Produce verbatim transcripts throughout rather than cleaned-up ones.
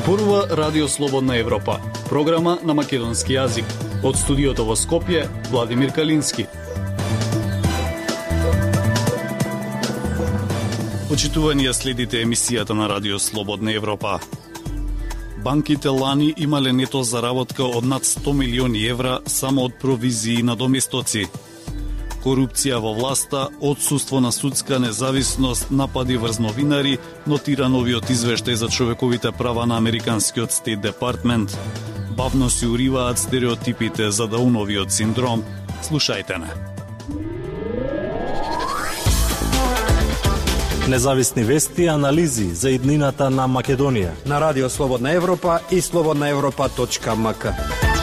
Зборува Радио Слободна Европа, програма на македонски јазик. Од студиото во Скопје, Владимир Калински. Почитувани, следите емисијата на Радио Слободна Европа. Банките лани имале нето заработка од над сто милиони евра само од провизии на доместоци. Корупција во власта, отсуство на судска независност, напади врз новинари, нотира новиот извештај за човековите права на Американскиот Стейт Департмент. Бавно се уриваат стереотипите за Дауновиот синдром. Слушајте не. Независни вести и анализи за иднината на Македонија на Радио Слободна Европа и слободна европа точка ем ка.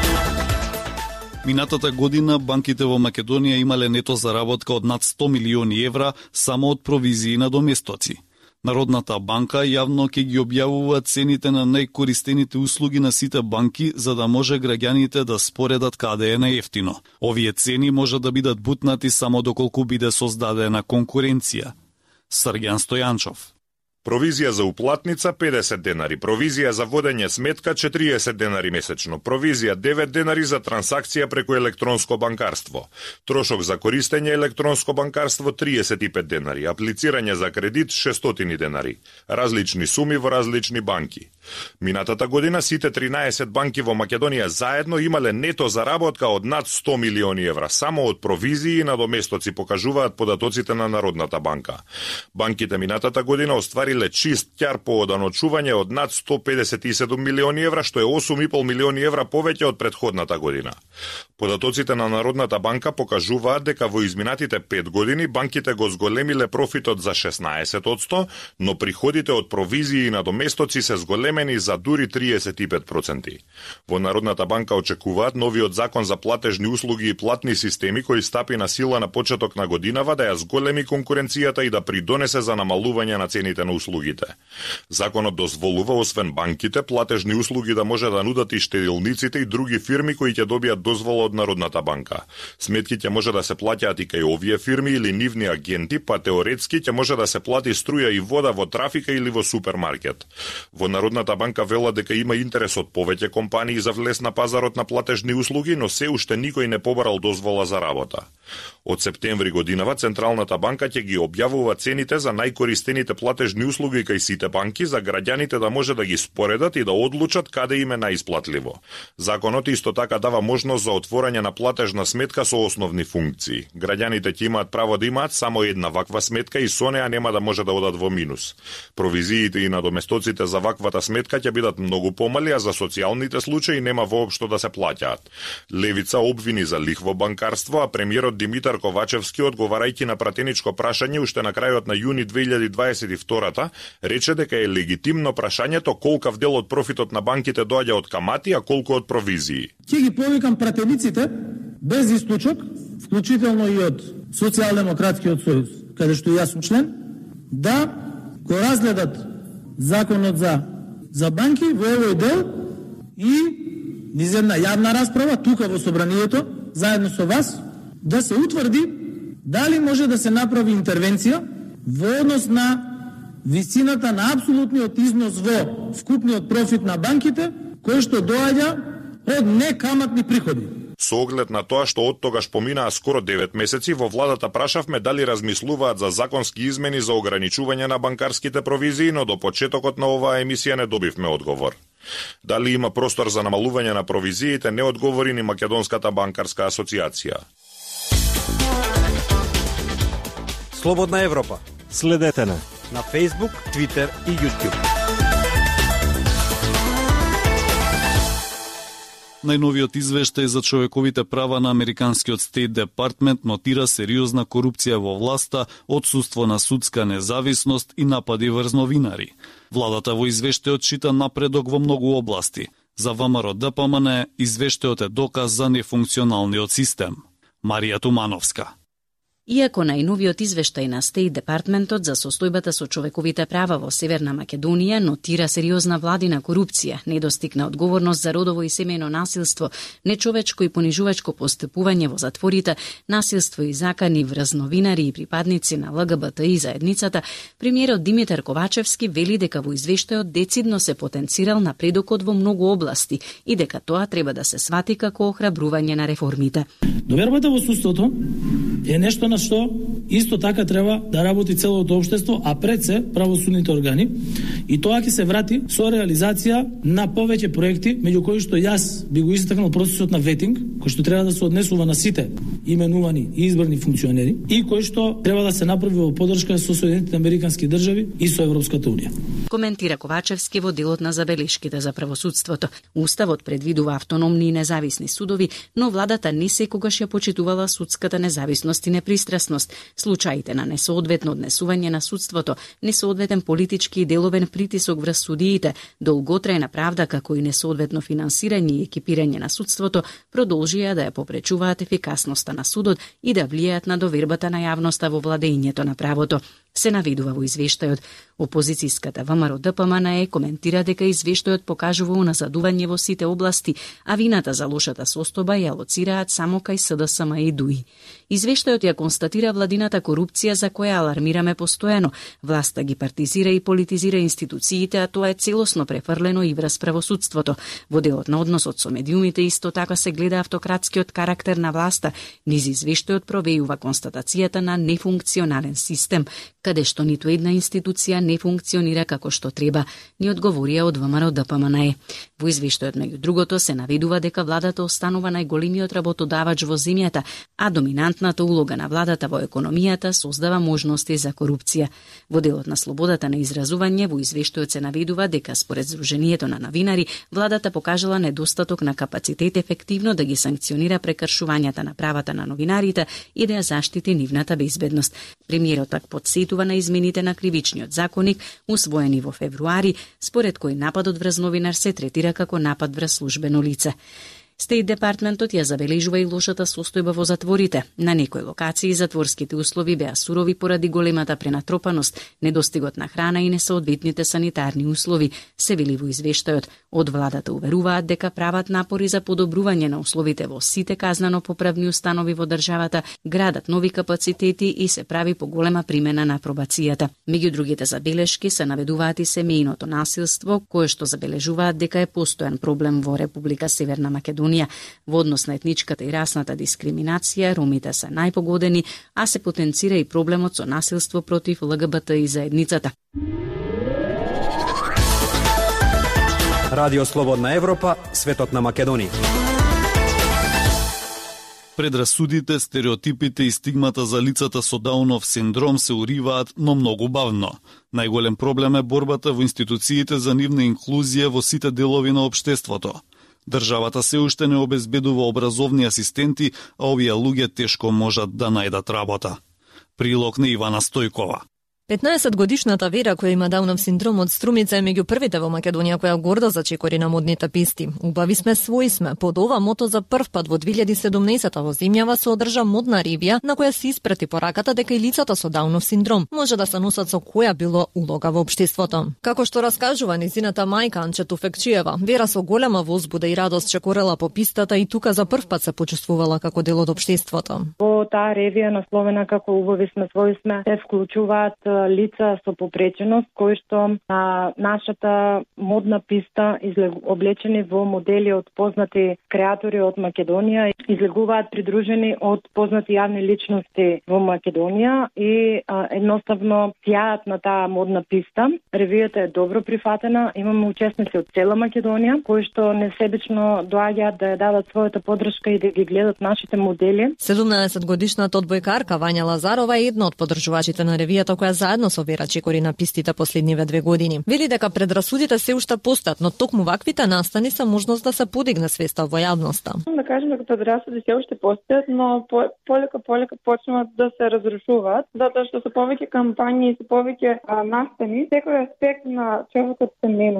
Минатата година банките во Македонија имале нето заработка од над сто милиони евра само од провизии на доместоци. Народната банка јавно ќе ги објавува цените на најкористените услуги на сите банки за да може граѓаните да споредат каде е најевтино. Овие цени може да бидат бутнати само доколку биде создадена конкуренција. Срѓан Стојанчов. Провизија за уплатница педесет денари, провизија за водење сметка четириесет денари месечно, провизија девет денари за трансакција преку електронско банкарство, трошок за користење електронско банкарство триесет и пет денари, аплицирање за кредит шестстотини денари, различни суми во различни банки. Минатата година сите тринаесет банки во Македонија заедно имале нето заработка од над сто милиони евра, само од провизии и надоместоци, покажуваат податоците на Народната банка. Банките минатата година оствари чист ќар по оданочување од над сто педесет и седум милиони евра, што е осум и пол милиони евра повеќе од претходната година. Податоците на Народната банка покажуваат дека во изминатите пет години банките го зголемиле профитот за шеснаесет одсто, но приходите од провизии и надоместоци се зголемени за дури триесет и пет проценти. Во Народната банка очекуваат новиот закон за платежни услуги и платни системи кој стапи на сила на почеток на годинава да ја зголеми конкуренцијата и да придонесе за намалување на цените на услугите. Законот дозволува освен банките платежни услуги да може да нудат и штедилниците и други фирми кои ќе добијат дозвола од Народната банка. Сметки ќе може да се плаќаат и кај овие фирми или нивни агенти, па теоретски ќе може да се плати струја и вода во трафика или во супермаркет. Во Народната банка велат дека има интерес од повеќе компании за влез на пазарот на платежни услуги, но се уште никој не побарал дозвола за работа. Од септември годинава Централната банка ќе ги објавува цените за најкористените платежни услуги кај сите банки за граѓаните да може да ги споредат и да одлучат каде им е најисплатливо. Законот исто така дава можност за отворање на платежна сметка со основни функции. Граѓаните ќе имаат право да имаат само една ваква сметка и со неа нема да може да одат во минус. Провизиите и надоместоците за ваквата сметка ќе бидат многу помали, а за социјалните случаи нема воопшто да се плаќаат. Левица обвини за лихво банкарство, а премиерот Димитар Ковачевски, одговарајќи на пратеничко прашање уште на крајот на јуни две илјади дваесет и втора, рече дека е легитимно прашањето колкав дел од профитот на банките доаѓа од камати, а колку од провизии. Ќе ги повикам пратениците без исклучок, вклучително и од Социјалдемократскиот сојуз, каде што јас сум член, да го разгледат законот за за банки во овој дел и низ една јавна расправа тука во собранието заедно со вас да се утврди дали може да се направи интервенција во однос на висината на апсолутниот износ во вкупниот профит на банките, кој што доаѓа од некаматни приходи. Со оглед на тоа што од тогаш поминаа скоро девет месеци, во владата прашавме дали размислуваат за законски измени за ограничување на банкарските провизии, но до почетокот на оваа емисија не добивме одговор. Дали има простор за намалување на провизиите, не одговори ни Македонската банкарска асоциација. Слободна Европа. Следете на на Facebook, Twitter и YouTube. Најновиот извештај за човековите права на Американскиот Стейт Департмент нотира сериозна корупција во власта, отсуство на судска независност и напади врз новинари. Владата во извештајот чита напредок во многу области. За ВМРО Д П М Н извештајот е доказ за нефункционалниот систем. Марија Тумановска. Иако најновиот извештај на Стейт Департментот за состојбата со човековите права во Северна Македонија нотира сериозна владина корупција, недостигна одговорност за родово и семејно насилство, нечовечко и понижувачко постапување во затворите, насилство и закани врз новинари и припадници на Л Г Б Т И заедницата, премиерот Димитар Ковачевски вели дека во извештајот децидно се потенцирал напредокот во многу области и дека тоа треба да се свати како охрабрување на реформите. Довербата во судството е нешто на што исто така треба да работи целото општество, а пред се правосудните органи, и тоа ќе се врати со реализација на повеќе проекти, меѓу кои што јас би го истакнал процесот на ветинг, кој што треба да се однесува на сите именувани и избрани функционери и кој што треба да се направи во поддршка со Соединетите американски држави и со Европската унија. Коментира Ковачевски во делот на забелешките за правосудството. Уставот предвидува автономни и независни судови, но владата не секогаш ја почитувала судската независност и непристрасност. Случаите на несоодветно однесување на судството, несоодветен политички и деловен притисок врз судиите, долготрајна правда како и несоодветно финансирање и екипирање на судството продолжија да ја попречуваат ефикасноста на судот и да влијаат на довербата на јавноста во владењето на правото. Се наведува во извештајот. Опозицијската В М Р Д П М Н Е коментира дека извештајот покажува уназадување во сите области, а вината за лошата состојба ја лоцираат само кај С Д С М и Д У И. Извештајот ја констатира владината корупција за која алармираме постојано. Власта ги партизира и политизира институциите, а тоа е целосно префрлено и врз правосудството. Во делот на односот со медиумите исто така се гледа автократскиот карактер на власта. Низ извештајот провејува констатацијата на нефункционален систем, каде што ниту една институција не функционира како што треба, ни одговорија од В М Р Д П М Н Е. Во извештајот меѓу другото се наведува дека владата останува најголемиот работодавач во земјата, а доминантната улога на владата во економијата создава можности за корупција. Во делот на слободата на изразување во извештајот се наведува дека според Сдруженијето на новинари, владата покажала недостаток на капацитет ефективно да ги санкционира прекршувањата на правата на новинарите и да ја заштити нивната безбедност. Премиерот пак подсетува на измените на кривичниот законник, усвоени во февруари, според кој нападот врз новинар се третира како напад врз службено лице. Стейт Департментот ја забележува и лошата состојба во затворите. На некои локации затворските услови беа сурови поради големата пренатропаност, недостигот на храна и несоодветните санитарни услови, се вели во извештајот. Од владата уверуваат дека прават напори за подобрување на условите во сите казнено-поправни установи во државата, градат нови капацитети и се прави поголема примена на пробацијата. Меѓу другите забелешки се наведуваат и семејното насилство, кое што забележуваат дека е постојан проблем во Република Северна Македонија. Во однос на етничката и расната дискриминација, ромите се најпогодени, а се потенцира и проблемот со насилство против Л Г Б Т И заедницата. Радио Слободна Европа, светот на Македонија. Предрасудите, стереотипите и стигмата за лицата со Даунов синдром се уриваат, но многу бавно. Најголем проблем е борбата во институциите за нивна инклузија во сите делови на општеството. Државата се уште не обезбедува образовни асистенти, а овие луѓе тешко можат да најдат работа. Прилог на Ивана Стојкова. петнаесетгодишната Вера, која има Даунов синдром од Струмица, е меѓу првите во Македонија која горда зачекори на модните писти. Убави сме, свои сме. Под ова мото за прв пат во две илјади и седумнаесета во земјава се одржа модна ревија на која се испрати пораката дека и лицата со Даунов синдром може да се носат со која било улога во општеството. Како што раскажува низината мајка Анче Туфекчиева, Вера со голема возбуда и радост чекорела по пистата и тука за прв пат се почувствувала како дел од општеството. Во таа ревија насловена како убави сме, свои сме, се вклучуваат лица со попреченост кои што на нашата модна писта облечени во модели од познати креатори од Македонија, излегуваат придружени од познати јавни личности во Македонија и а, едноставно сјаат на таа модна писта. Ревијата е добро прифатена, имаме учесници од цела Македонија кои што несебично доаѓаат да ја дадат својата поддршка и да ги гледат нашите модели. седумнаесетгодишната одбојкарка Вања Лазарова е една од поддржувачите на ревијата која заедно со Вера чекори на пистите последниве две години. Вели дека предрасудите се уште постојат, но токму ваквите настани се можност да се подигне свеста во јавноста. Да кажем дека предрасуди се уште постојат, но полека полека почнуваат да се разрушуваат, затоа што се повеќе кампањи и се повеќе настани, секој аспект на човекот се менува.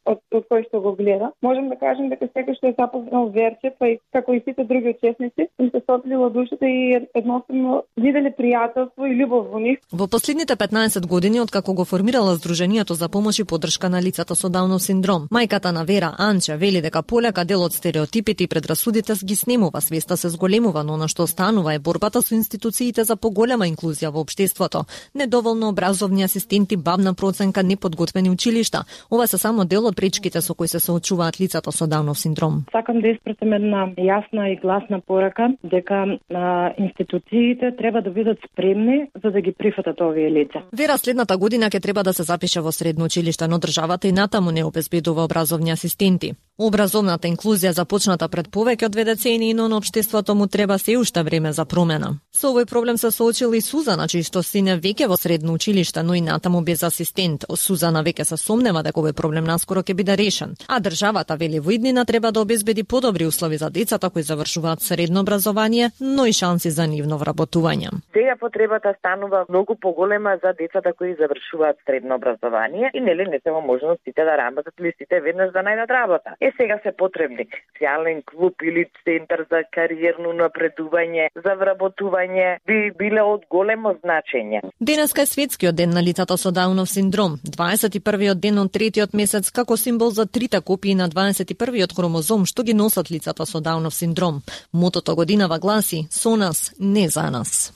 од, од кој што го гледа. Можем да кажем дека секој што е запознал Верче, па и како и сите други учесници, им се стоплило душата и едноставно виделе пријателство и љубов во нив. Во последните петнаесет години откако го формирала Сдруженијето за помош и поддршка на лицата со Даунов синдром, мајката на Вера, Анча, вели дека полека дел од стереотипите и предрасудите ги снемува, свеста се зголемува, но она што останува е борбата со институциите за поголема инклузија во општеството. Недоволно образовни асистенти, бавна проценка, неподготвени училишта. Ова се само дел од пречките со кои се соочуваат лицата со Даунов синдром. Сакам да испратам една јасна и гласна порака дека а, институциите треба да бидат спремни за да ги прифатат овие лица. Вера следната година ќе треба да се запише во средно училиште, но државата и натаму не обезбедува образовни асистенти. Образовната инклузија започната пред повеќе од две децении, но на општеството му треба се уште време за промена. Со овој проблем се соочила и Сузана, чијто син е веќе во средно училиште, но и натаму без асистент. Сузана веќе се сомнева дека овој проблем наскоро ќе биде решен. А државата вели во иднина треба да обезбеди подобри услови за децата кои завршуваат средно образование, но и шанси за нивно вработување. Сега потребата станува многу поголема за децата кои завршуваат средно образование и нели не се во можност сите да работат или сите веднаш да најдат работа. Е сега се потребни социјален клуб или центар за кариерно напредување, за вработување би биле од големо значење. Денеска е светскиот ден на лицата со Даунов синдром, дваесет и првиот ден од третиот месец како символ за трите копии на дваесет и првиот хромозом што ги носат лицата со Даунов синдром. Мотото годинава гласи: со нас, не за нас.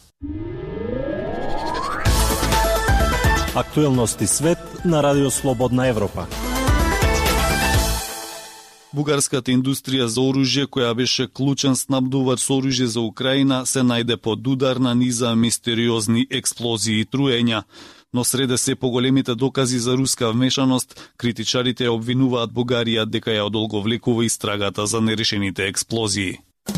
Актуелности свет на Радио Слободна Европа. Бугарската индустрија за оружје, која беше клучен снабдувач со оружје за Украина, се најде под удар на низа мистериозни експлозии и труења. Но среде се поголемите докази за руска вмешаност, критичарите ја обвинуваат Бугарија дека ја одолговлекува истрагата за нерешените експлозии.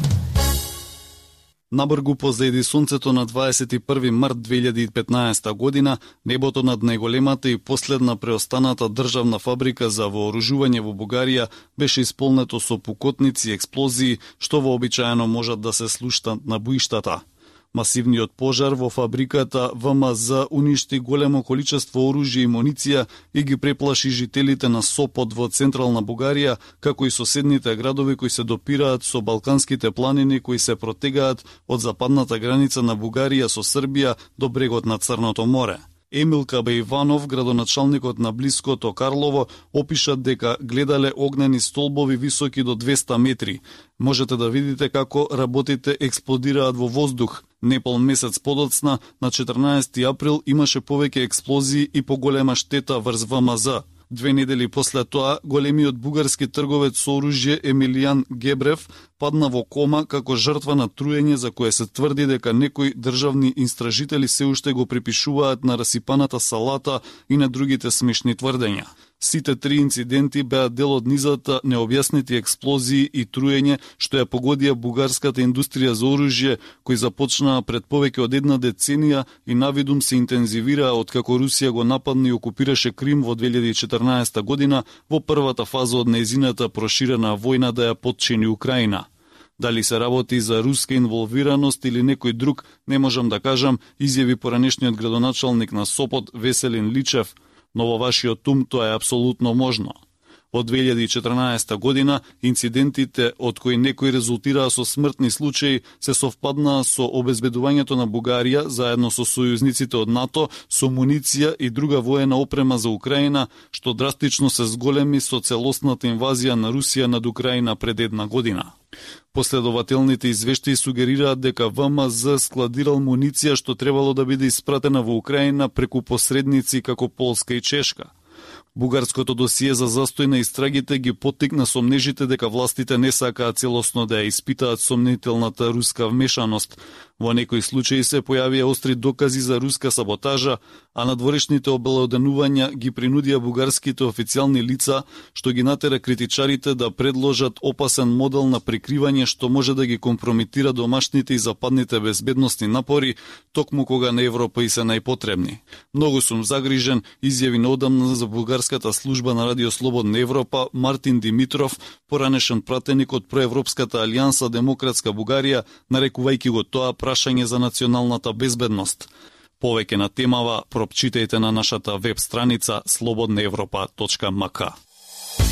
Набргу позади сонцето на дваесет и први март две илјади и петнаесета година, небото над најголемата и последна преостаната државна фабрика за вооружување во Бугарија беше исполнето со пукотници и експлозии, што вообичаено можат да се слуштат на боиштата. Масивниот пожар во фабриката В М З уништи големо количество оружје и муниција и ги преплаши жителите на Сопот во централна Бугарија, како и соседните градови кои се допираат со Балканските планини кои се протегаат од западната граница на Бугарија со Србија до брегот на Црното море. Емил Кабеиванов, градоначалникот на блиското Карлово, опиша дека гледале огнени столбови високи до двеста метри. Можете да видите како работите експлодираат во воздух. Непол месец подоцна, на четрнаесети април, имаше повеќе експлозии и поголема штета врз В М З. Две недели после тоа, големиот бугарски трговец со оружје Емилијан Гебрев падна во кома како жртва на труење за кое се тврди дека некои државни истражители се уште го припишуваат на расипаната салата и на другите смешни тврдења. Сите три инциденти беа дел од низата необјаснети експлозии и труење што ја погодија бугарската индустрија за оружје, кои започнаа пред повеќе од една деценија и навидум се интензивираа откако Русија го нападна и окупираше Крим во две илјади и четрнаесета година во првата фаза од нејзината проширена војна да ја потчини Украина. Дали се работи за руска инволвираност или некој друг, не можам да кажам, изјави поранешниот градоначалник на Сопот Веселин Личев, но во вашиот ум тоа е апсолутно можно. Во две илјади и четрнаесета година инцидентите од кои некои резултираа со смртни случаи се совпаднаа со обезбедувањето на Бугарија заедно со сојузниците од НАТО со муниција и друга воена опрема за Украина, што драстично се зголеми со целосната инвазија на Русија над Украина пред една година. Последователните извештаи сугерираат дека В М З складирал муниција што требало да биде испратена во Украина преку посредници како Полска и Чешка. Бугарското досие за застој на истрагите ги поттикна сомнежите дека властите не сакаат целосно да ја испитаат сомнителната руска вмешаност. Во некои случаи се појавија остри докази за руска саботажа, а надворешните обелоденувања ги принудија бугарските официјални лица, што ги натера критичарите да предложат опасен модел на прикривање што може да ги компрометира домашните и западните безбедносни напори, токму кога на Европа и се најпотребни. Многу сум загрижен, изјави неодамна за бугарската служба на Радио Слободна Европа Мартин Димитров, поранешен пратеник од проевропската алијанса Демократска Бугарија, нарекувајќи го тоа прашање за националната безбедност. Повеќе на темава прочитајте на нашата веб страница слободна европа точка м к.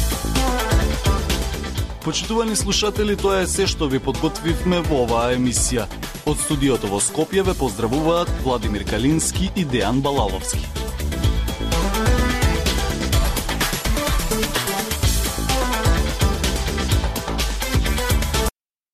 Почитувани слушатели, тоа е се што ви подготвивме во оваа емисија. Од студиото во Скопје ве поздравуваат Владимир Калински и Дејан Балаловски.